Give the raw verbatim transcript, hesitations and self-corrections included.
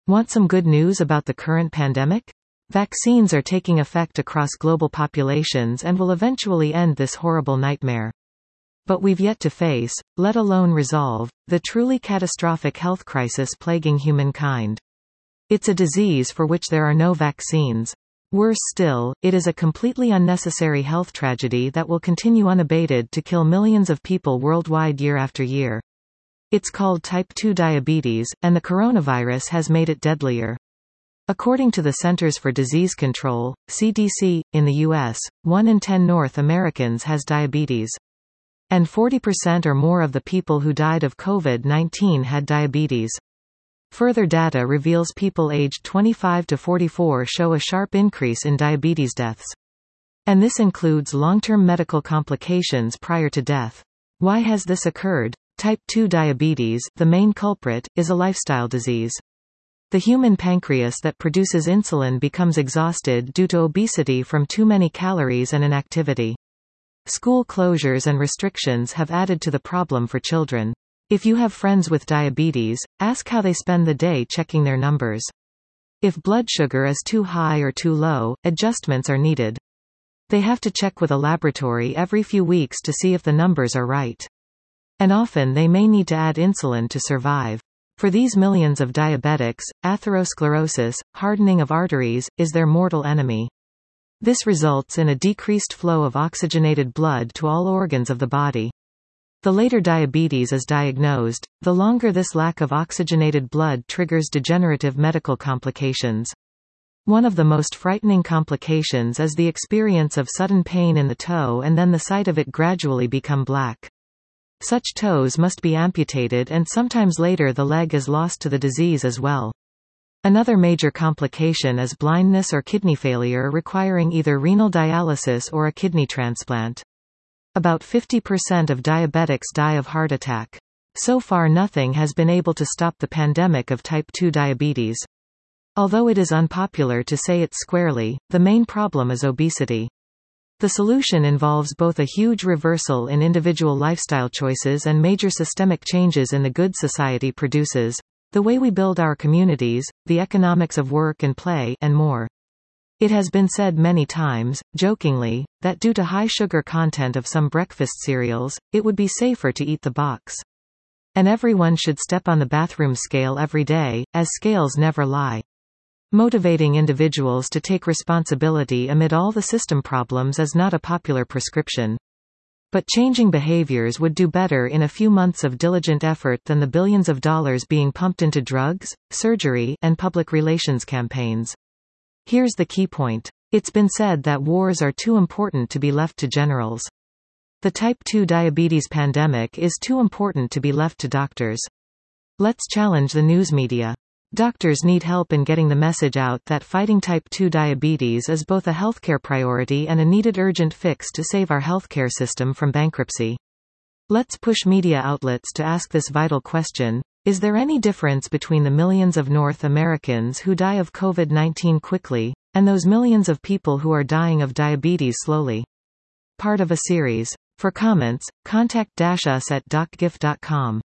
Want some good news about the current pandemic? Vaccines are taking effect across global populations and will eventually end this horrible nightmare. But we've yet to face, let alone resolve, the truly catastrophic health crisis plaguing humankind. It's a disease for which there are no vaccines. Worse still, it is a completely unnecessary health tragedy that will continue unabated to kill millions of people worldwide year after year. It's called type two diabetes, and the coronavirus has made it deadlier. According to the Centers for Disease Control, C D C, in the U S, one in ten North Americans has diabetes. And forty percent or more of the people who died of COVID nineteen had diabetes. Further data reveals people aged twenty-five to forty-four show a sharp increase in diabetes deaths. And this includes long-term medical complications prior to death. Why has this occurred? Type two diabetes, the main culprit, is a lifestyle disease. The human pancreas that produces insulin becomes exhausted due to obesity from too many calories and inactivity. School closures and restrictions have added to the problem for children. If you have friends with diabetes, ask how they spend the day checking their numbers. If blood sugar is too high or too low, adjustments are needed. They have to check with a laboratory every few weeks to see if the numbers are right. And often they may need to add insulin to survive. For these millions of diabetics, atherosclerosis, hardening of arteries, is their mortal enemy. This results in a decreased flow of oxygenated blood to all organs of the body. The later diabetes is diagnosed, the longer this lack of oxygenated blood triggers degenerative medical complications. One of the most frightening complications is the experience of sudden pain in the toe and then the site of it gradually become black. Such toes must be amputated and sometimes later the leg is lost to the disease as well. Another major complication is blindness or kidney failure requiring either renal dialysis or a kidney transplant. About fifty percent of diabetics die of heart attack. So far nothing has been able to stop the pandemic of type two diabetes. Although it is unpopular to say it squarely, the main problem is obesity. The solution involves both a huge reversal in individual lifestyle choices and major systemic changes in the goods society produces, the way we build our communities, the economics of work and play, and more. It has been said many times, jokingly, that due to high sugar content of some breakfast cereals, it would be safer to eat the box. And everyone should step on the bathroom scale every day, as scales never lie. Motivating individuals to take responsibility amid all the system problems is not a popular prescription. But changing behaviors would do better in a few months of diligent effort than the billions of dollars being pumped into drugs, surgery, and public relations campaigns. Here's the key point. It's been said that wars are too important to be left to generals. The type two diabetes pandemic is too important to be left to doctors. Let's challenge the news media. Doctors need help in getting the message out that fighting type two diabetes is both a healthcare priority and a needed urgent fix to save our healthcare system from bankruptcy. Let's push media outlets to ask this vital question. Is there any difference between the millions of North Americans who die of COVID nineteen quickly, and those millions of people who are dying of diabetes slowly? Part of a series. For comments, contact us at docgif dot com.